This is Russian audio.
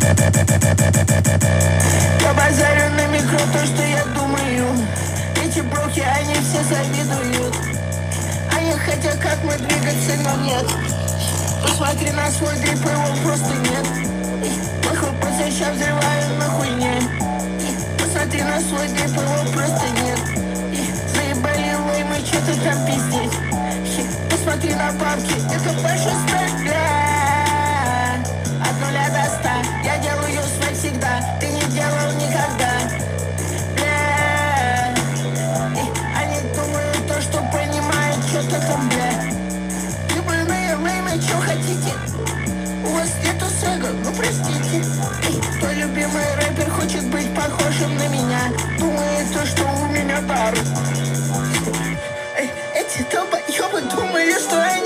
Я базарю на микро то, что я думаю. Эти броки, они все завидуют. Они хотят, как мы двигаться, но нет. Посмотри на свой дрип, его просто нет. Похлопаться, ща взрываю на хуйне. Посмотри на свой дрип, его просто нет. Заебали леймы, что-то там пиздеть. Посмотри на бабки, это большинство. От 0 до 100 я делаю свой всегда. Ты не делал никогда. Они думают то, что понимают, что-то там, Ебаные леймы, что хотите? У вас нету сэга, ну простите. Твой любимый рэпер хочет быть похожим на меня. Думает то, что у меня дар. Эти долбоёбы думают, что они